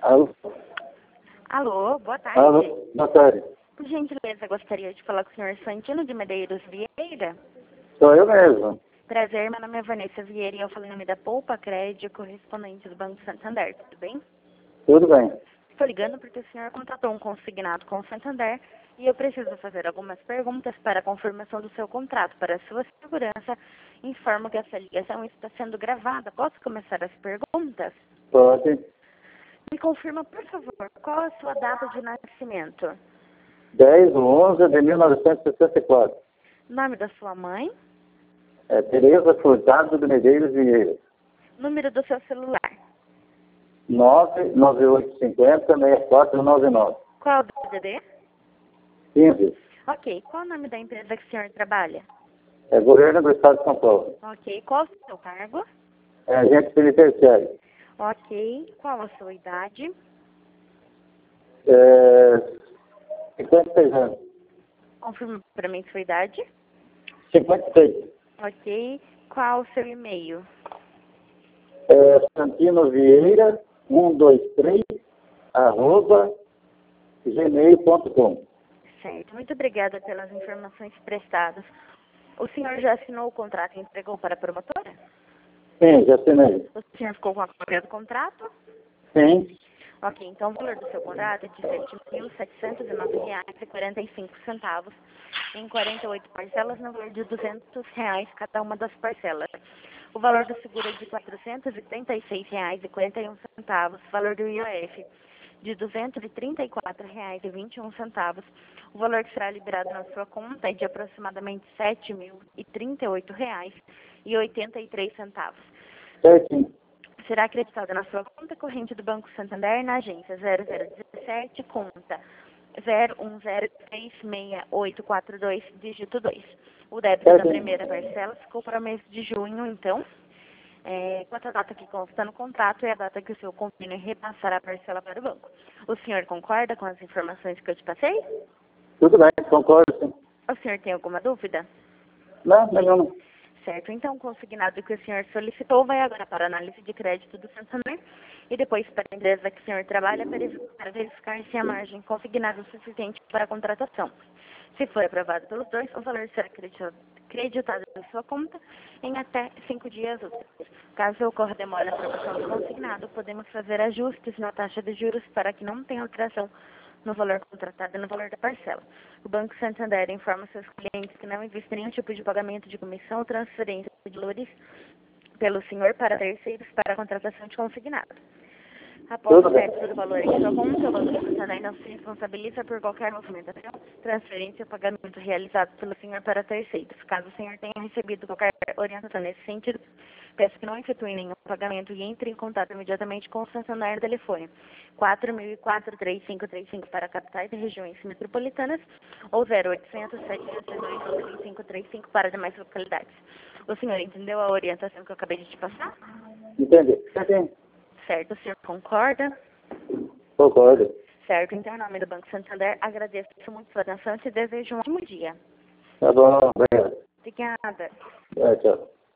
Alô? Alô, boa tarde. Alô? Boa tarde. Por gentileza, gostaria de falar com o senhor Santino de Medeiros Vieira. Sou eu mesmo. Prazer, meu nome é Vanessa Vieira e eu falo em nome da Poupa Crédito, correspondente do Banco Santander, tudo bem? Tudo bem. Estou ligando porque o senhor contratou um consignado com o Santander e eu preciso fazer algumas perguntas para a confirmação do seu contrato. Para a sua segurança, informo que essa ligação está sendo gravada. Posso começar as perguntas? Pode. Me confirma, por favor, qual a sua data de nascimento? 10/11/1964. Nome da sua mãe? É Tereza Furtado de Medeiros Vieira. Número do seu celular? 99850-6499. Qual é o DDD? 15. Ok. Qual é o nome da empresa que o senhor trabalha? É Governo do Estado de São Paulo. Ok. Qual é o seu cargo? É agente penitenciário. Ok. Qual a sua idade? 56 anos. Confirma para mim sua idade. 56. Ok. Qual o seu e-mail? Santino Vieira 123 @gmail.com. Certo. Muito obrigada pelas informações prestadas. O senhor já assinou o contrato e entregou para a promotora? Sim, já assinei. O senhor ficou com a cópia do contrato? Sim. Ok, então o valor do seu contrato é de R$ 7.709,45 em 48 parcelas, no valor de R$ 200 cada uma das parcelas. O valor do seguro é de R$ 436,41, valor do IOF de R$ 234,21. O valor que será liberado na sua conta é de aproximadamente R$ 7.038,83. Certinho. Será acreditada na sua conta corrente do Banco Santander na agência 0017, conta 01036842, dígito 2. O débito da primeira parcela ficou para o mês de junho, então, quanto a data que consta no contrato é a data que o seu convênio repassará a parcela para o banco. O senhor concorda com as informações que eu te passei? Tudo bem, concordo. Sim. O senhor tem alguma dúvida? Não, nenhuma. Certo, então o consignado que o senhor solicitou vai agora para a análise de crédito do Santander e depois para a empresa que o senhor trabalha para verificar se a margem consignada é suficiente para a contratação. Se for aprovado pelos dois, o valor será creditado em sua conta em até 5 dias úteis. Caso ocorra demora na aprovação do consignado, podemos fazer ajustes na taxa de juros para que não tenha alteração no valor contratado e no valor da parcela. O Banco Santander informa seus clientes que não existe nenhum tipo de pagamento de comissão ou transferência de valores pelo senhor para terceiros para a contratação de consignado. Após o débito do valor em sua conta, o Banco Santander não se responsabiliza por qualquer movimentação, transferência ou pagamento realizado pelo senhor para terceiros. Caso o senhor tenha recebido qualquer orientação nesse sentido, peço que não efetue nenhum pagamento e entre em contato imediatamente com o Santander no telefone 4004-3535 para capitais e regiões metropolitanas ou 0800-702-3535 para demais localidades. O senhor entendeu a orientação que eu acabei de te passar? Entendi. Sim. Certo, o senhor concorda? Concordo. Certo, então, em nome do Banco Santander, agradeço muito sua atenção e te desejo um ótimo dia. Tá bom, obrigado. Obrigada. Tchau.